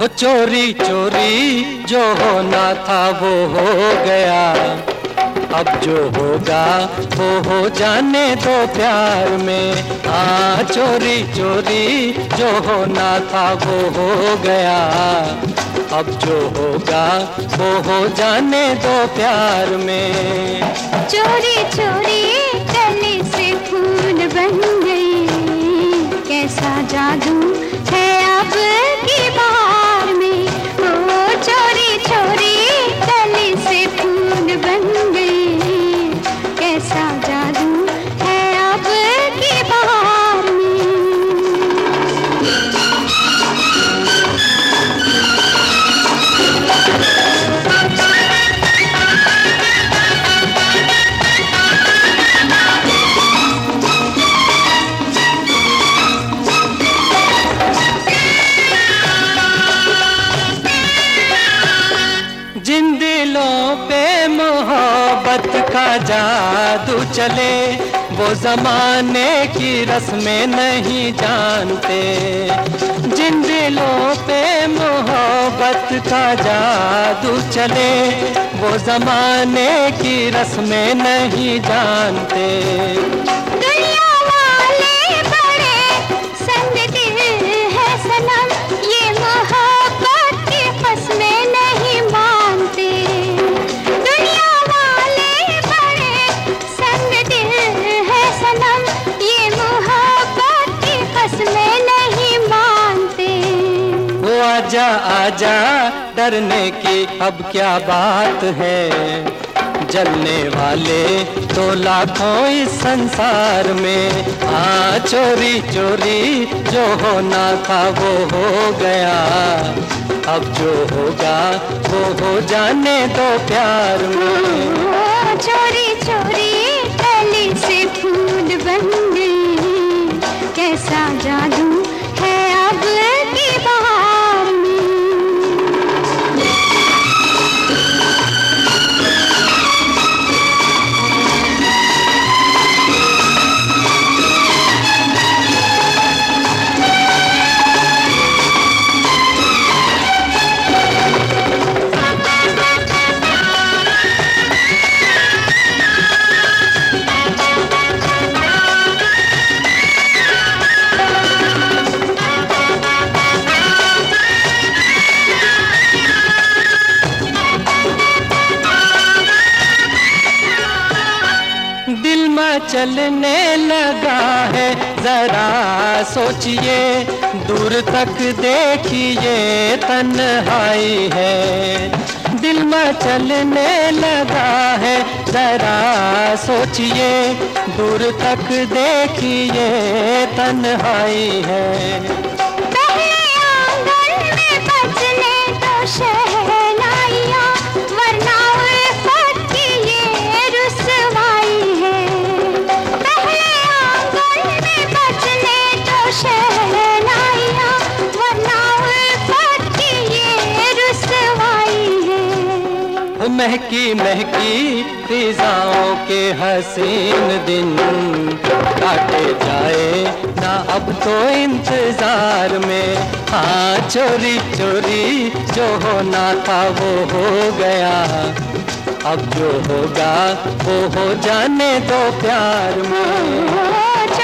वो चोरी चोरी जो होना था वो हो गया, अब जो होगा वो हो जाने दो प्यार में। हाँ चोरी चोरी जो होना था वो हो गया, अब जो होगा वो हो जाने दो प्यार में। चोरी चोरी गले से फूल बन गई, कैसा जादू है अब की बार में। ओ चोरी चोरी गले से फूल बन गई, कैसा जादू है अब की बार में। जिन दिलों पे मोहब्बत का जादू चले, वो जमाने की रस्में नहीं जानते। जिन दिलों पे मोहब्बत का जादू चले, वो जमाने की रस्में नहीं जानते। दुनिया वाले बड़े संग दिल है सनम, ये मोहब्बत की कसमें नहीं मानते। दुनिया वाले बड़े संग दिल है सनम, ये मोहब्बत की कसमें नहीं मानते। वो आजा आजा डरने की अब क्या बात है, जलने वाले तो लाखों इस संसार में। हाँ चोरी चोरी जो होना था वो हो गया, अब जो होगा वो हो जाने दो प्यार में। चोरी चोरी गले से फूल बन गई, कैसा जादू है अब की बहार में। दिल में चलने लगा है जरा सोचिए, दूर तक देखिए तन्हाई है। दिल में चलने लगा है जरा सोचिए, दूर तक देखिए तन्हाई है। पहले आंगन में बजने दो शहनाइयाँ, वरना उल्फत की ये रुसवाई है। पहले आंगन में बजने दो शहनाइयाँ, वरना उल्फत की ये रुसवाई है। महकी महकी फिजाओं के हसीन दिन काटे जाए ना अब तो इंतजार में। हाँ चोरी चोरी जो होना था वो हो गया, अब जो होगा वो हो जाने दो प्यार में।